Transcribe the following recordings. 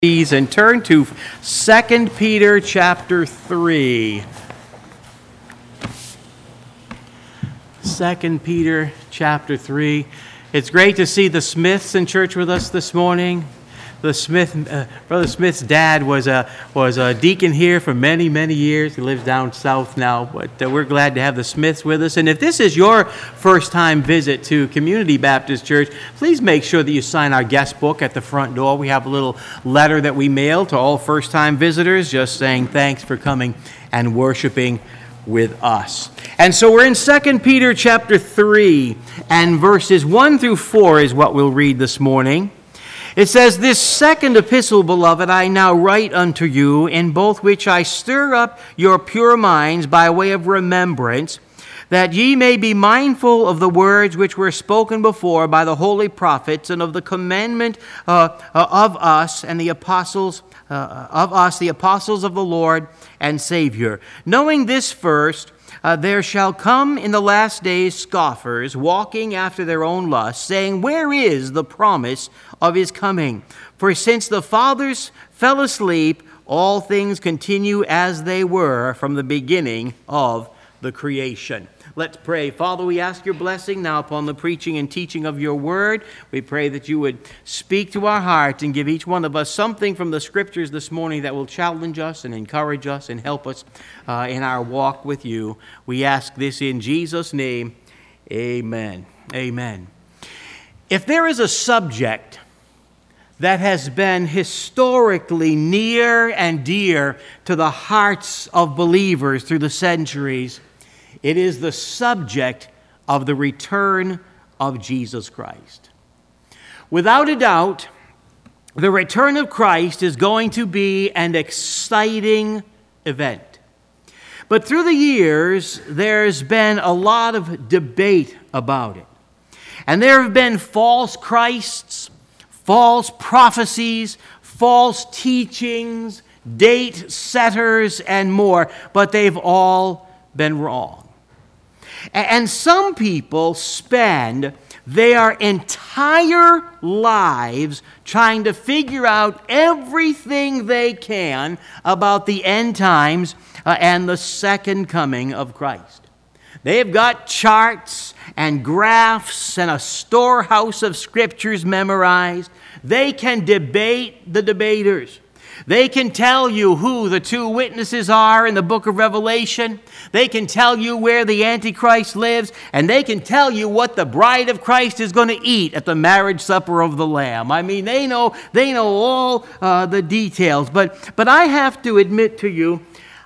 And turn to 2 Peter chapter 3. 2 Peter chapter 3. It's great to see the Smiths in church with us this morning. Brother Smith's dad was a deacon here for many, many years. He lives down south now, but we're glad to have the Smiths with us. And if this is your first time visit to Community Baptist Church, please make sure that you sign our guest book at the front door. We have a little letter that we mail to all first-time visitors just saying thanks for coming and worshiping with us. And so we're in 2 Peter chapter 3, and verses 1 through 4 is what we'll read this morning. It says, "This second epistle, beloved, I now write unto you, in both which I stir up your pure minds by way of remembrance, that ye may be mindful of the words which were spoken before by the holy prophets, and of the commandment of us and the apostles of the Lord and Savior. Knowing this first, there shall come in the last days scoffers, walking after their own lusts, saying, Where is the promise of his coming? For since the fathers fell asleep, all things continue as they were from the beginning of the creation." Let's pray. Father, we ask your blessing now upon the preaching and teaching of your word. We pray that you would speak to our hearts and give each one of us something from the scriptures this morning that will challenge us and encourage us and help us in our walk with you. We ask this in Jesus' name. Amen. Amen. If there is a subject that has been historically near and dear to the hearts of believers through the centuries, it is the subject of the return of Jesus Christ. Without a doubt, the return of Christ is going to be an exciting event. But through the years, there's been a lot of debate about it. And there have been false Christs, false prophecies, false teachings, date setters, and more, but they've all been wrong. And some people spend their entire lives trying to figure out everything they can about the end times and the second coming of Christ. They've got charts and graphs and a storehouse of scriptures memorized. They can debate the debaters. They can tell you who the two witnesses are in the book of Revelation. They can tell you where the Antichrist lives. And they can tell you what the bride of Christ is going to eat at the marriage supper of the Lamb. I mean, they know all the details. But I have to admit to you,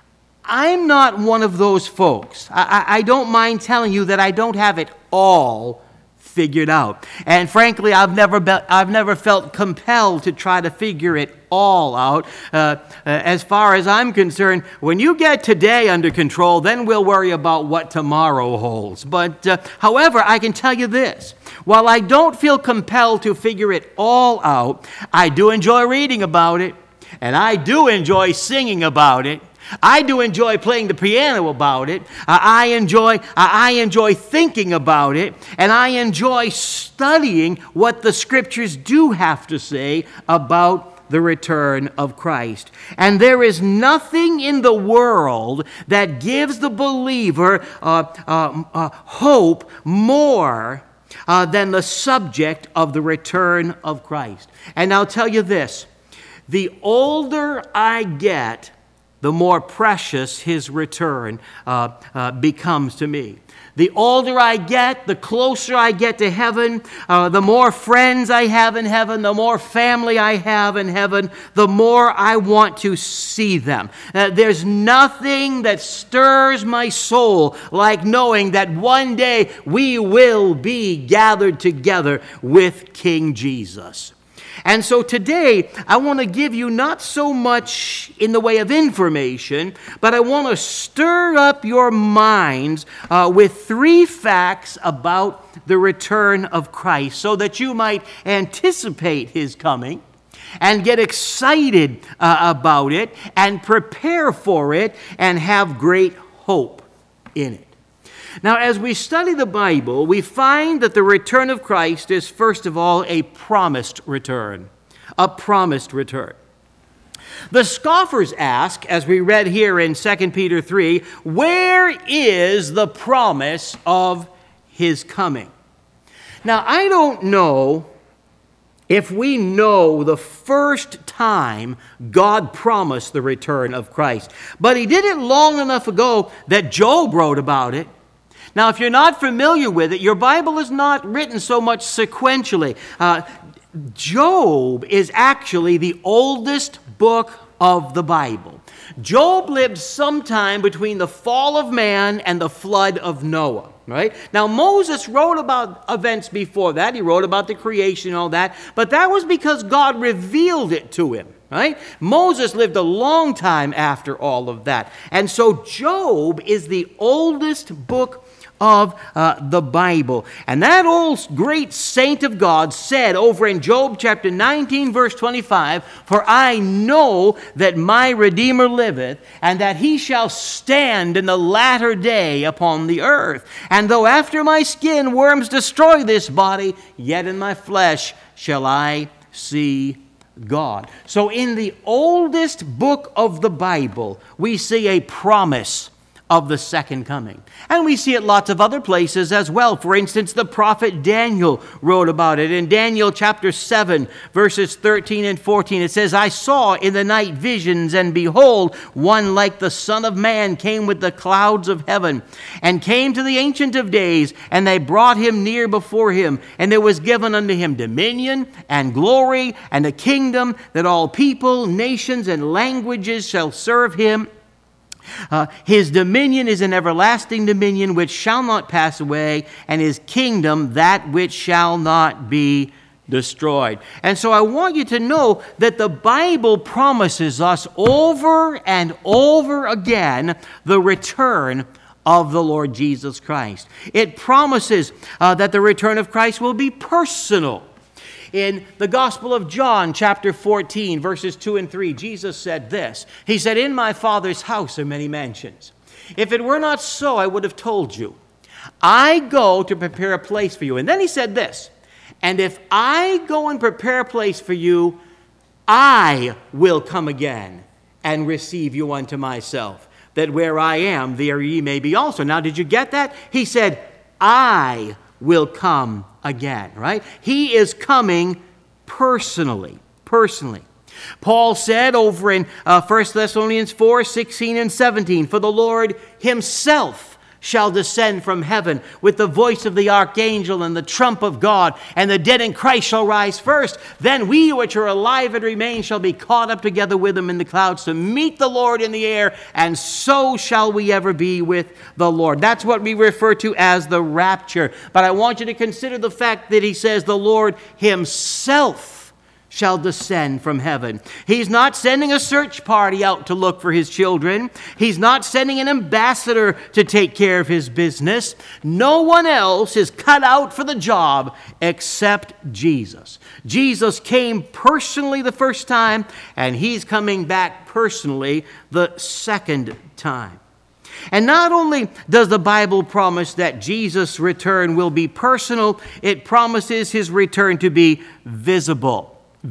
I'm not one of those folks. I don't mind telling you that I don't have it all figured out. And frankly, I've never felt compelled to try to figure it all out. As far as I'm concerned, when you get today under control, then we'll worry about what tomorrow holds. But however, I can tell you this. While I don't feel compelled to figure it all out, I do enjoy reading about it, and I do enjoy singing about it. I do enjoy playing the piano about it. I enjoy thinking about it, and I enjoy studying what the scriptures do have to say about the return of Christ. And there is nothing in the world that gives the believer hope more than the subject of the return of Christ. And I'll tell you this, the older I get, the more precious his return becomes to me. The older I get, the closer I get to heaven, the more friends I have in heaven, the more family I have in heaven, the more I want to see them. There's nothing that stirs my soul like knowing that one day we will be gathered together with King Jesus. And so today, I want to give you not so much in the way of information, but I want to stir up your minds with 3 facts about the return of Christ so that you might anticipate his coming and get excited about it and prepare for it and have great hope in it. Now, as we study the Bible, we find that the return of Christ is, first of all, a promised return. A promised return. The scoffers ask, as we read here in 2 Peter 3, where is the promise of his coming? Now, I don't know if we know the first time God promised the return of Christ, but he did it long enough ago that Job wrote about it. Now, if you're not familiar with it, your Bible is not written so much sequentially. Job is actually the oldest book of the Bible. Job lived sometime between the fall of man and the flood of Noah. Right? Now, Moses wrote about events before that. He wrote about the creation and all that. But that was because God revealed it to him. Right? Moses lived a long time after all of that. And so Job is the oldest book of the Bible. And that old great saint of God said over in Job chapter 19, verse 25, "For I know that my Redeemer liveth, and that he shall stand in the latter day upon the earth. And though after my skin worms destroy this body, yet in my flesh shall I see God." So in the oldest book of the Bible, we see a promise of the second coming. And we see it lots of other places as well. For instance, the prophet Daniel wrote about it. In Daniel chapter 7, verses 13 and 14, it says, "I saw in the night visions, and behold, one like the Son of Man came with the clouds of heaven, and came to the Ancient of Days, and they brought him near before him. And there was given unto him dominion and glory and a kingdom, that all people, nations, and languages shall serve him. His dominion is an everlasting dominion which shall not pass away, and his kingdom that which shall not be destroyed." And so I want you to know that the Bible promises us over and over again the return of the Lord Jesus Christ. It promises that the return of Christ will be personal. In the Gospel of John, chapter 14, verses 2 and 3, Jesus said this. He said, "In my Father's house are many mansions. If it were not so, I would have told you. I go to prepare a place for you." And then he said this, "And if I go and prepare a place for you, I will come again and receive you unto myself, that where I am, there ye may be also." Now, did you get that? He said, "I will come again," right? He is coming personally. Paul said over in 1 Thessalonians 4, 16 and 17, "For the Lord himself shall descend from heaven with the voice of the archangel and the trump of God, and the dead in Christ shall rise first. Then we which are alive and remain shall be caught up together with them in the clouds to meet the Lord in the air, and so shall we ever be with the Lord." That's what we refer to as the rapture. But I want you to consider the fact that he says the Lord himself shall descend from heaven. He's not sending a search party out to look for his children. He's not sending an ambassador to take care of his business. No one else is cut out for the job except Jesus. Jesus came personally the first time, and he's coming back personally the second time. And not only does the Bible promise that Jesus' return will be personal, it promises his return to be visible.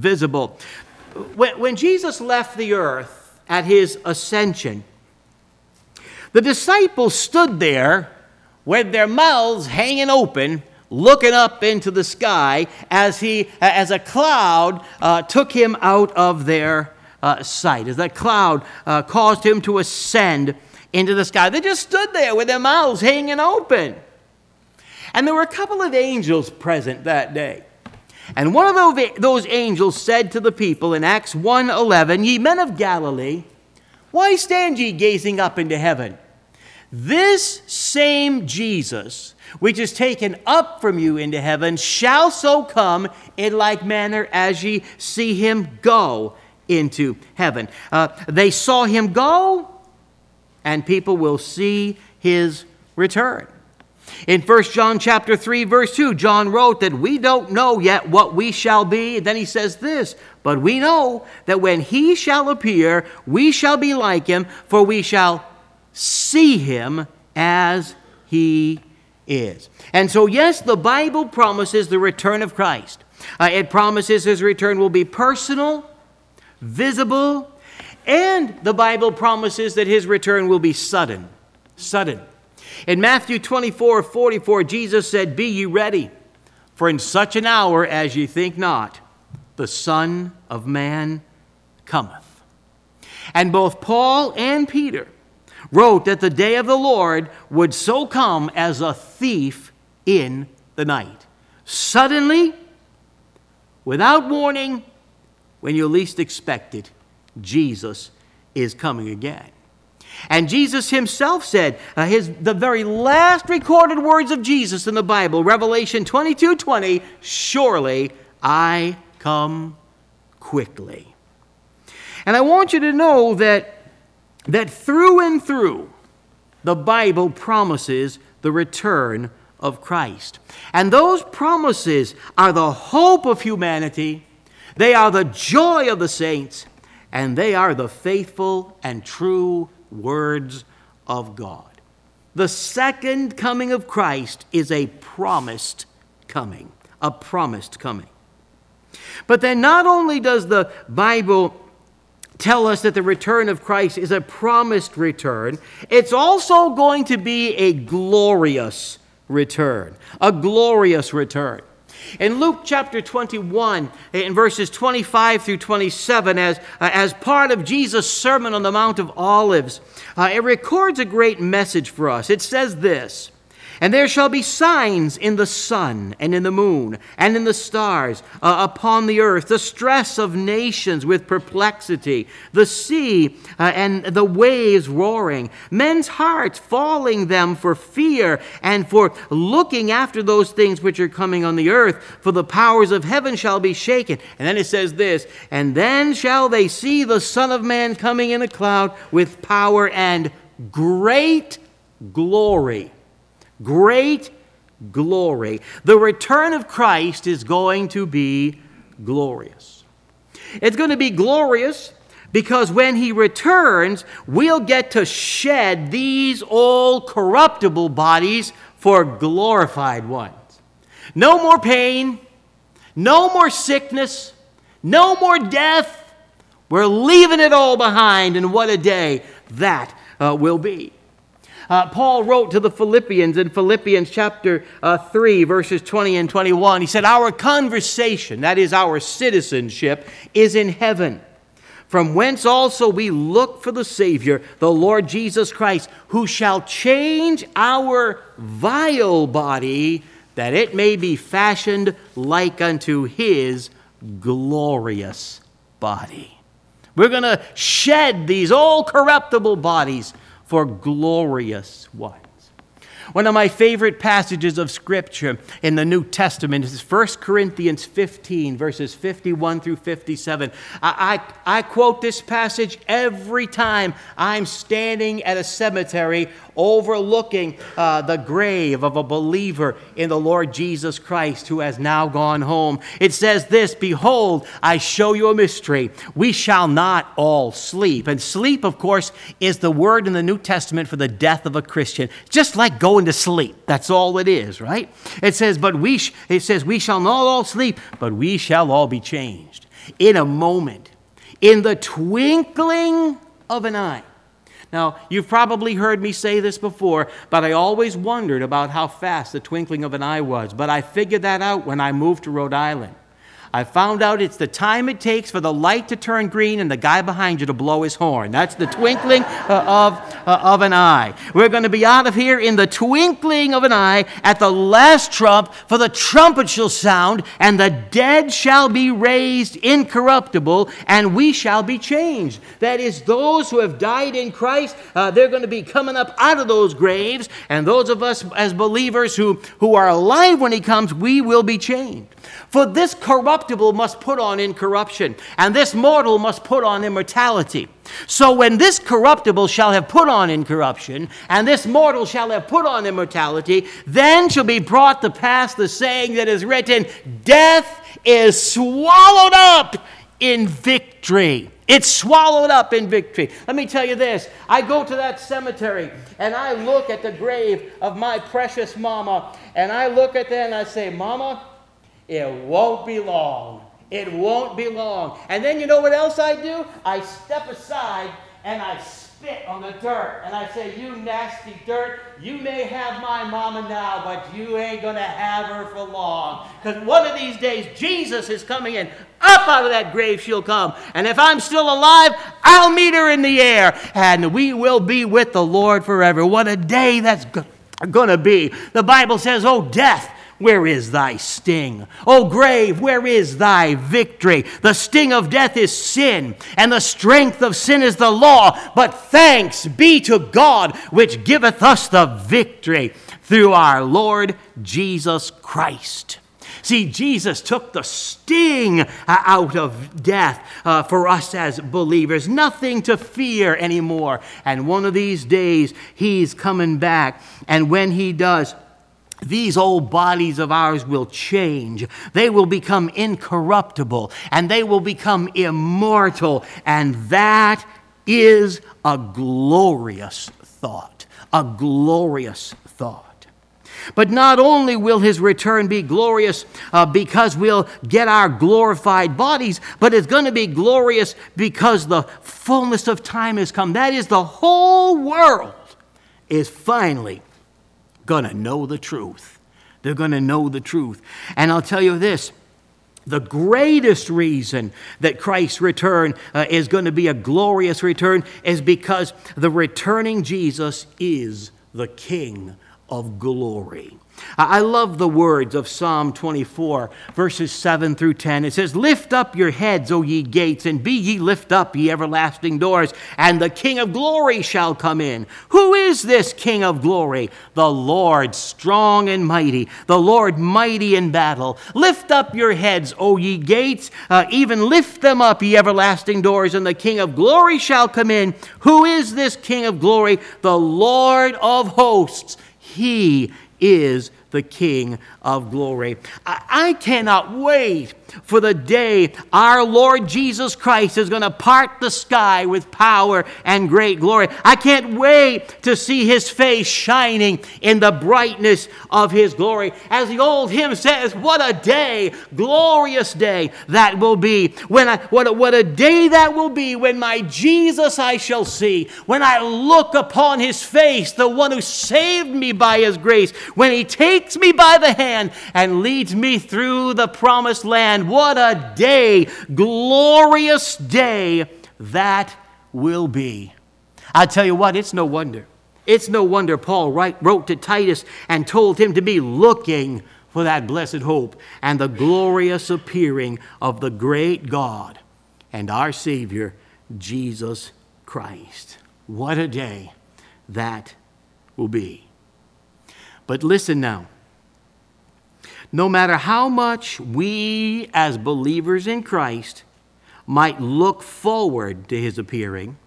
When Jesus left the earth at his ascension, the disciples stood there with their mouths hanging open, looking up into the sky as a cloud took him out of their sight, as that cloud caused him to ascend into the sky. They just stood there with their mouths hanging open. And there were a couple of angels present that day. And one of those angels said to the people in Acts 1:11, "Ye men of Galilee, why stand ye gazing up into heaven? This same Jesus, which is taken up from you into heaven, shall so come in like manner as ye see him go into heaven." They saw him go, and people will see his return. In 1 John chapter 3, verse 2, John wrote that we don't know yet what we shall be. And then he says this, "But we know that when he shall appear, we shall be like him, for we shall see him as he is." And so, yes, the Bible promises the return of Christ. It promises his return will be personal, visible, And the Bible promises that his return will be sudden. Sudden. In Matthew 24:44, Jesus said, "Be ye ready, for in such an hour as ye think not, the Son of Man cometh." And both Paul and Peter wrote that the day of the Lord would so come as a thief in the night. Suddenly, without warning, when you least expect it, Jesus is coming again. And Jesus himself said, the very last recorded words of Jesus in the Bible, Revelation 22:20, "Surely I come quickly." And I want you to know that through and through, the Bible promises the return of Christ. And those promises are the hope of humanity, they are the joy of the saints, and they are the faithful and true words of God. The second coming of Christ is a promised coming, a promised coming. But then not only does the Bible tell us that the return of Christ is a promised return, it's also going to be a glorious return. A glorious return. In Luke chapter 21, in verses 25 through 27, as part of Jesus' Sermon on the Mount of Olives, it records a great message for us. It says this, "And there shall be signs in the sun and in the moon and in the stars upon the earth, the stress of nations with perplexity, the sea and the waves roaring, men's hearts falling them for fear and for looking after those things which are coming on the earth, for the powers of heaven shall be shaken." And then it says this, "And then shall they see the Son of Man coming in a cloud with power and great glory." Great glory. The return of Christ is going to be glorious. It's going to be glorious because when he returns, we'll get to shed these old corruptible bodies for glorified ones. No more pain, no more sickness, no more death. We're leaving it all behind, and what a day that will be. Paul wrote to the Philippians in Philippians chapter 3, verses 20 and 21. He said, "Our conversation," that is our citizenship, "is in heaven, from whence also we look for the Savior, the Lord Jesus Christ, who shall change our vile body, that it may be fashioned like unto his glorious body." We're going to shed these old corruptible bodies for glorious ones. One of my favorite passages of Scripture in the New Testament is 1 Corinthians 15, verses 51 through 57. I quote this passage every time I'm standing at a cemetery overlooking the grave of a believer in the Lord Jesus Christ who has now gone home. It says this, "Behold, I show you a mystery. We shall not all sleep." And sleep, of course, is the word in the New Testament for the death of a Christian. Just like going to sleep. That's all it is, right? It says, we shall not all sleep, but we shall all be changed. In a moment, in the twinkling of an eye. Now, you've probably heard me say this before, but I always wondered about how fast the twinkling of an eye was. But I figured that out when I moved to Rhode Island. I found out it's the time it takes for the light to turn green and the guy behind you to blow his horn. That's the twinkling of an eye. We're going to be out of here in the twinkling of an eye at the last trump, for the trumpet shall sound, and the dead shall be raised incorruptible, and we shall be changed. That is, those who have died in Christ, they're going to be coming up out of those graves, and those of us as believers who are alive when he comes, we will be changed. For this corruptible must put on incorruption, and this mortal must put on immortality. So when this corruptible shall have put on incorruption, and this mortal shall have put on immortality, then shall be brought to pass the saying that is written, "Death is swallowed up in victory." It's swallowed up in victory. Let me tell you this. I go to that cemetery, and I look at the grave of my precious mama, and I look at that and I say, "Mama, it won't be long. It won't be long. And then you know what else I do? I step aside and I spit on the dirt. And I say, you nasty dirt, you may have my mama now, but you ain't going to have her for long. Because one of these days, Jesus is coming in. Up out of that grave she'll come. And if I'm still alive, I'll meet her in the air. And we will be with the Lord forever. What a day that's going to be. The Bible says, oh, death, where is thy sting? O grave, where is thy victory? The sting of death is sin, and the strength of sin is the law. But thanks be to God, which giveth us the victory through our Lord Jesus Christ. See, Jesus took the sting out of death for us as believers. Nothing to fear anymore. And one of these days, he's coming back. And when he does, these old bodies of ours will change. They will become incorruptible, and they will become immortal. And that is a glorious thought. A glorious thought. But not only will his return be glorious because we'll get our glorified bodies, but it's going to be glorious because the fullness of time has come. That is, the whole world is finally going to know the truth. They're going to know the truth. And I'll tell you this, the greatest reason that Christ's return is going to be a glorious return is because the returning Jesus is the King of glory. I love the words of Psalm 24, verses 7 through 10. It says, lift up your heads, O ye gates, and be ye lift up, ye everlasting doors, and the King of glory shall come in. Who is this King of glory? The Lord strong and mighty, the Lord mighty in battle. Lift up your heads, O ye gates, even lift them up, ye everlasting doors, and the King of glory shall come in. Who is this King of glory? The Lord of hosts. He is the King of glory. I cannot wait for the day our Lord Jesus Christ is going to part the sky with power and great glory. I can't wait to see his face shining in the brightness of his glory. As the old hymn says, what a day, glorious day that will be. What a day that will be when my Jesus I shall see. When I look upon his face, the one who saved me by his grace. When he takes me by the hand and leads me through the promised land. What a day, glorious day that will be. I tell you what, it's no wonder. It's no wonder Paul wrote to Titus and told him to be looking for that blessed hope and the glorious appearing of the great God and our Savior, Jesus Christ. What a day that will be. But listen now. No matter how much we as believers in Christ might look forward to his appearing,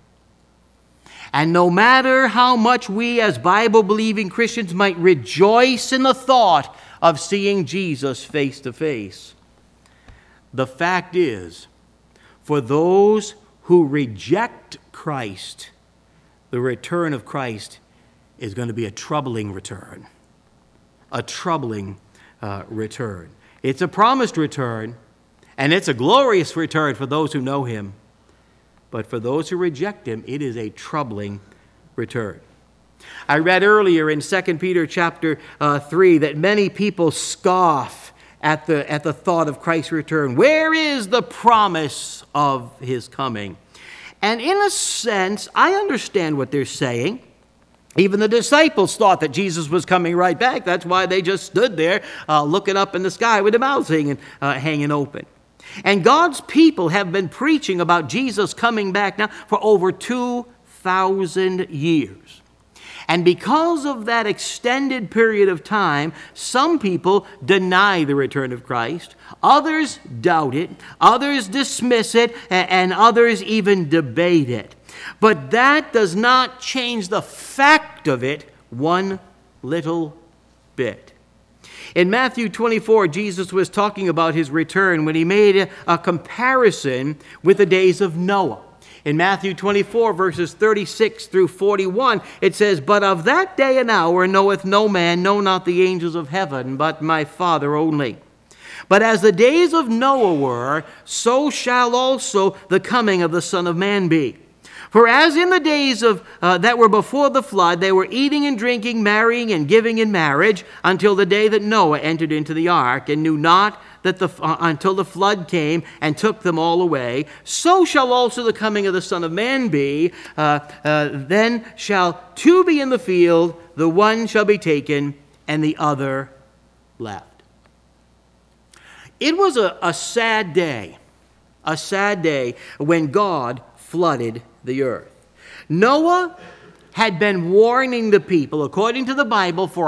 and no matter how much we as Bible-believing Christians might rejoice in the thought of seeing Jesus face to face, the fact is, for those who reject Christ, the return of Christ is going to be a troubling return. A troubling return. It's a promised return, and it's a glorious return for those who know him. But for those who reject him, it is a troubling return. I read earlier in 2 Peter chapter 3 that many people scoff at the thought of Christ's return. Where is the promise of his coming? And in a sense, I understand what they're saying. Even the disciples thought that Jesus was coming right back. That's why they just stood there looking up in the sky with their mouths hanging open. And God's people have been preaching about Jesus coming back now for over 2,000 years. And because of that extended period of time, some people deny the return of Christ. Others doubt it. Others dismiss it. And others even debate it. But that does not change the fact of it one little bit. In Matthew 24, Jesus was talking about his return when he made a comparison with the days of Noah. In Matthew 24, verses 36 through 41, it says, but of that day and hour knoweth no man, no, not the angels of heaven, but my Father only. But as the days of Noah were, so shall also the coming of the Son of Man be. For as in the days of that were before the flood, they were eating and drinking, marrying and giving in marriage, until the day that Noah entered into the ark, and knew not that until the flood came and took them all away, so shall also the coming of the Son of Man be. Then shall two be in the field, the one shall be taken, and the other left. It was a sad day when God flooded the earth. Noah had been warning the people, according to the Bible, for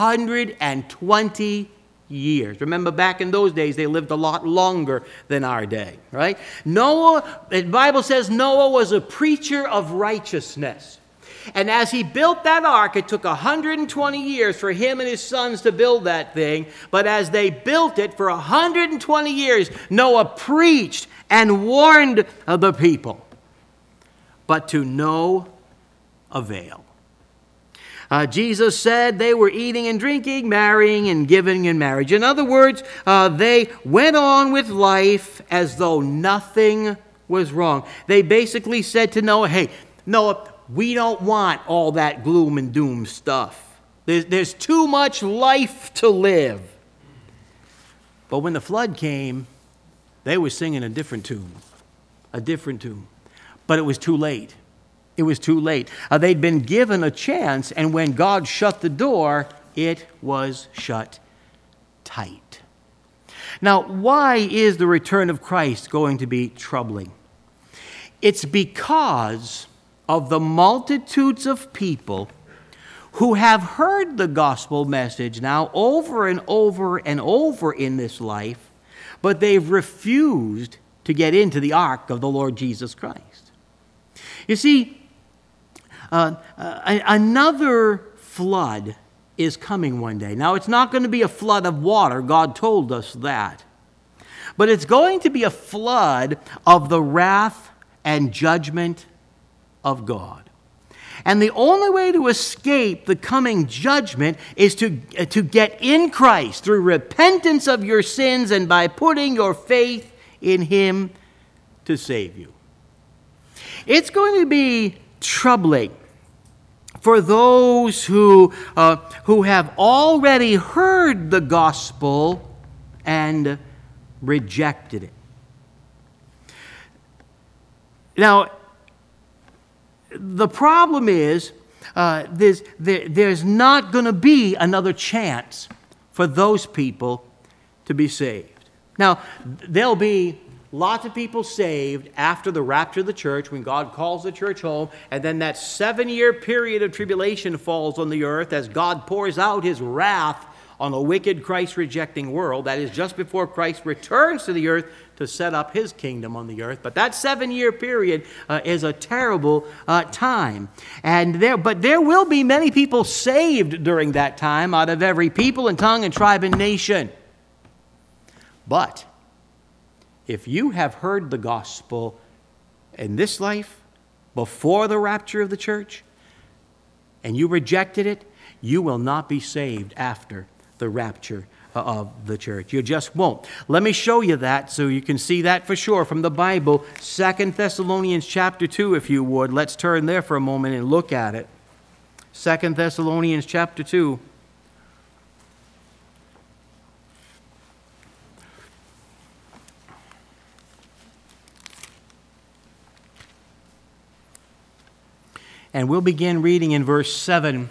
120 years. Remember, back in those days, they lived a lot longer than our day, right? Noah, the Bible says Noah was a preacher of righteousness. And as he built that ark, it took 120 years for him and his sons to build that thing. But as they built it for 120 years, Noah preached and warned the people. But to no avail. Jesus said they were eating and drinking, marrying and giving in marriage. In other words, they went on with life as though nothing was wrong. They basically said to Noah, hey, Noah, we don't want all that gloom and doom stuff. There's too much life to live. But when the flood came, they were singing a different tune. But it was too late. They'd been given a chance, and when God shut the door, it was shut tight. Now, why is the return of Christ going to be troubling? It's because of the multitudes of people who have heard the gospel message now over and over and over in this life, but they've refused to get into the ark of the Lord Jesus Christ. You see, another flood is coming one day. Now, it's not going to be a flood of water. God told us that. But it's going to be a flood of the wrath and judgment of God. And the only way to escape the coming judgment is to get in Christ through repentance of your sins and by putting your faith in Him to save you. It's going to be troubling for those who have already heard the gospel and rejected it. Now, the problem is there's not going to be another chance for those people to be saved. Now, there'll be lots of people saved after the rapture of the church, when God calls the church home, and then that 7-year period of tribulation falls on the earth as God pours out His wrath on a wicked, Christ-rejecting world. That is just before Christ returns to the earth to set up His kingdom on the earth. But that 7-year period is a terrible time. But there will be many people saved during that time out of every people and tongue and tribe and nation. But if you have heard the gospel in this life, before the rapture of the church, and you rejected it, you will not be saved after the rapture of the church. You just won't. Let me show you that so you can see that for sure from the Bible. 2 Thessalonians chapter 2, if you would. Let's turn there for a moment and look at it. 2 Thessalonians chapter 2. And we'll begin reading in verse 7.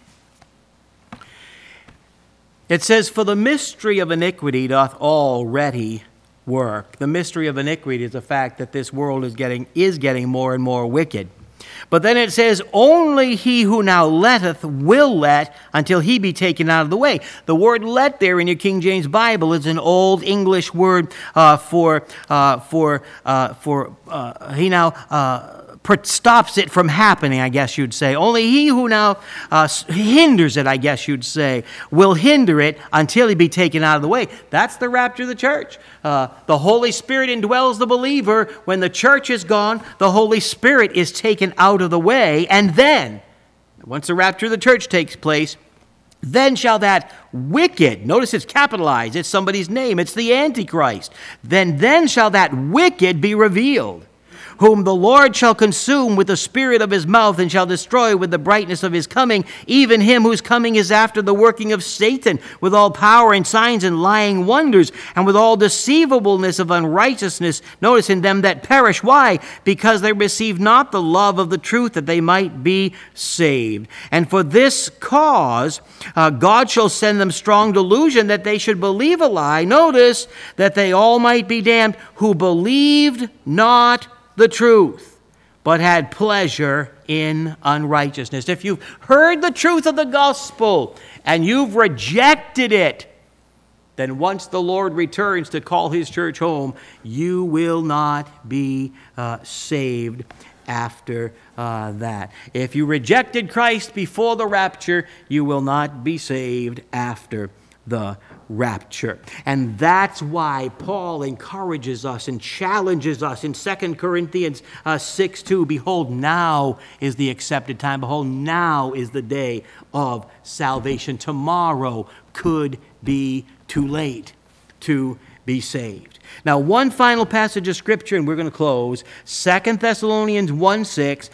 It says, "For the mystery of iniquity doth already work." The mystery of iniquity is the fact that this world is getting more and more wicked. But then it says, "Only he who now letteth will let until he be taken out of the way." The word "let" there in your King James Bible is an old English word he now stops it from happening, I guess you'd say. Only he who now hinders it, I guess you'd say, will hinder it until he be taken out of the way. That's the rapture of the church. The Holy Spirit indwells the believer. When the church is gone, the Holy Spirit is taken out of the way. And then, once the rapture of the church takes place, Then shall that wicked, notice it's capitalized, it's somebody's name, it's the Antichrist. Then shall that wicked be revealed, whom the Lord shall consume with the spirit of his mouth, and shall destroy with the brightness of his coming, even him whose coming is after the working of Satan, with all power and signs and lying wonders, and with all deceivableness of unrighteousness, notice, in them that perish. Why? Because they receive not the love of the truth, that they might be saved. And for this cause God shall send them strong delusion, that they should believe a lie. Notice, that they all might be damned, who believed not the truth, but had pleasure in unrighteousness. If you've heard the truth of the gospel and you've rejected it, then once the Lord returns to call his church home, you will not be saved after that. If you rejected Christ before the rapture, you will not be saved after the rapture. And that's why Paul encourages us and challenges us in 2 Corinthians 6:2. Behold, now is the accepted time. Behold, now is the day of salvation. Tomorrow could be too late to be saved. Now, one final passage of Scripture, and we're going to close. 2 Thessalonians 1:6,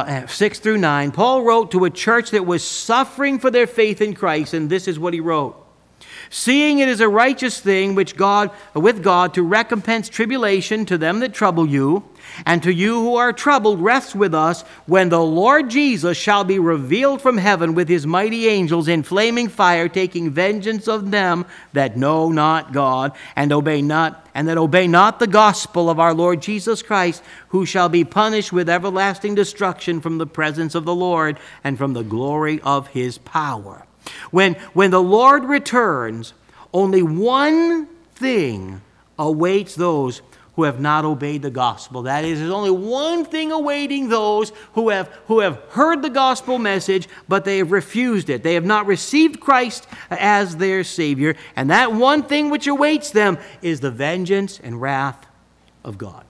6 through 9. Paul wrote to a church that was suffering for their faith in Christ, and this is what he wrote. Seeing it is a righteous thing with God to recompense tribulation to them that trouble you, and to you who are troubled rest with us, when the Lord Jesus shall be revealed from heaven with his mighty angels in flaming fire, taking vengeance of them that know not God, and obey not the gospel of our Lord Jesus Christ, who shall be punished with everlasting destruction from the presence of the Lord and from the glory of his power. When the Lord returns, only one thing awaits those who have not obeyed the gospel. That is, there's only one thing awaiting those who have heard the gospel message, but they have refused it. They have not received Christ as their Savior. And that one thing which awaits them is the vengeance and wrath of God.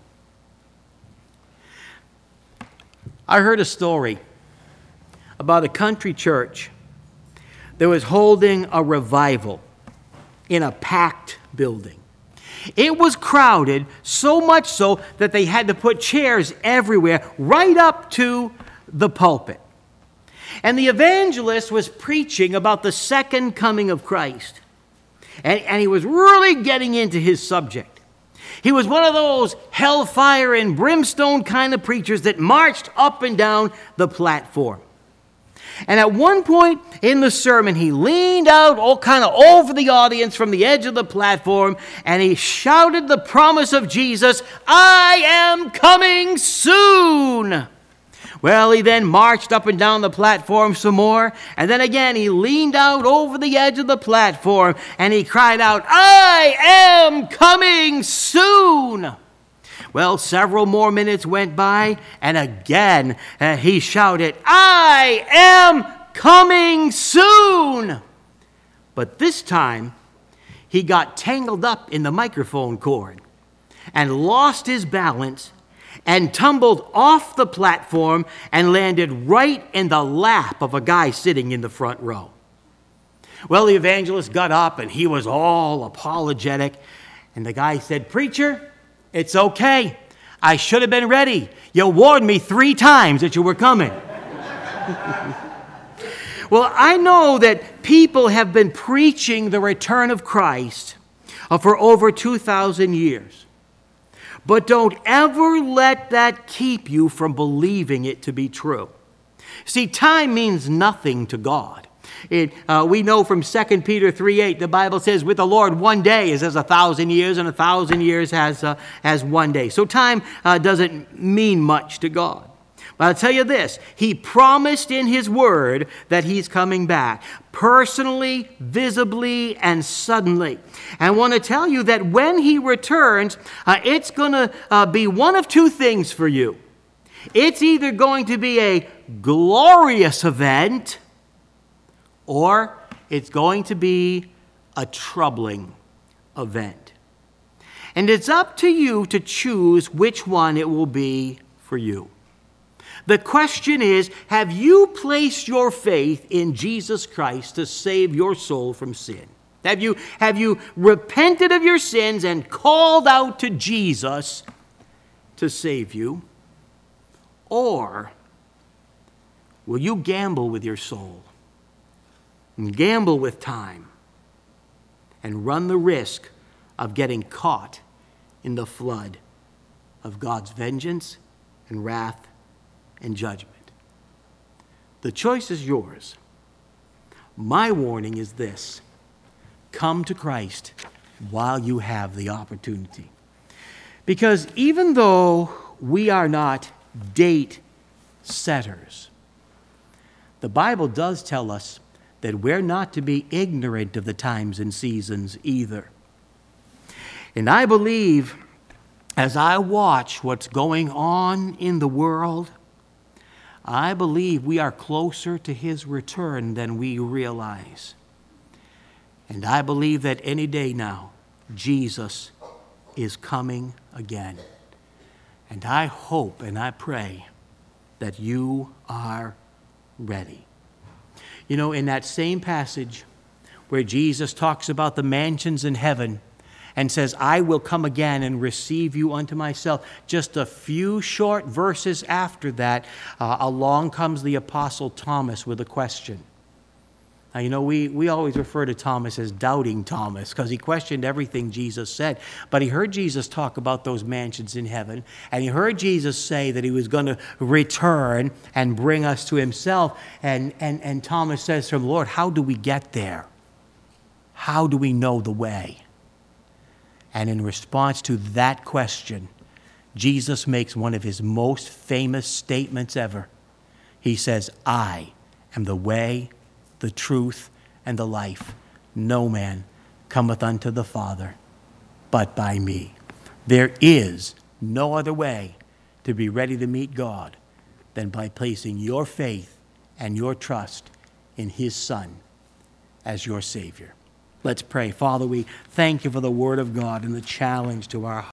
I heard a story about a country church that was holding a revival in a packed building. It was crowded, so much so that they had to put chairs everywhere, right up to the pulpit. And the evangelist was preaching about the second coming of Christ. And he was really getting into his subject. He was one of those hellfire and brimstone kind of preachers that marched up and down the platform. And at one point in the sermon, he leaned out all kind of over the audience from the edge of the platform, and he shouted the promise of Jesus, "I am coming soon." Well, he then marched up and down the platform some more, and then again he leaned out over the edge of the platform, and he cried out, "I am coming soon." Well, several more minutes went by, and again he shouted, "I am coming soon." But this time, he got tangled up in the microphone cord and lost his balance and tumbled off the platform and landed right in the lap of a guy sitting in the front row. Well, the evangelist got up, and he was all apologetic, and the guy said, "Preacher, it's okay. I should have been ready. You warned me 3 times that you were coming." Well, I know that people have been preaching the return of Christ for over 2,000 years. But don't ever let that keep you from believing it to be true. See, time means nothing to God. We know from 2 Peter 3:8, the Bible says, with the Lord 1 day is as 1,000 years, and 1,000 years as 1 day. So time doesn't mean much to God. But I'll tell you this, he promised in his word that he's coming back, personally, visibly, and suddenly. And I want to tell you that when he returns, it's going to be one of 2 things for you. It's either going to be a glorious event, or it's going to be a troubling event. And it's up to you to choose which one it will be for you. The question is, have you placed your faith in Jesus Christ to save your soul from sin? Have you repented of your sins and called out to Jesus to save you? Or will you gamble with your soul and gamble with time and run the risk of getting caught in the flood of God's vengeance and wrath and judgment? The choice is yours. My warning is this: come to Christ while you have the opportunity. Because even though we are not date setters, the Bible does tell us that we're not to be ignorant of the times and seasons either. And I believe, as I watch what's going on in the world, I believe we are closer to his return than we realize. And I believe that any day now, Jesus is coming again. And I hope and I pray that you are ready. You know, in that same passage where Jesus talks about the mansions in heaven and says, I will come again and receive you unto myself, just a few short verses after that, along comes the Apostle Thomas with a question. Now, you know, we always refer to Thomas as Doubting Thomas because he questioned everything Jesus said. But he heard Jesus talk about those mansions in heaven, and he heard Jesus say that he was going to return and bring us to himself. And Thomas says to him, Lord, how do we get there? How do we know the way? And in response to that question, Jesus makes one of his most famous statements ever. He says, I am the way, the truth, and the life. No man cometh unto the Father but by me. There is no other way to be ready to meet God than by placing your faith and your trust in his Son as your Savior. Let's pray. Father, we thank you for the Word of God and the challenge to our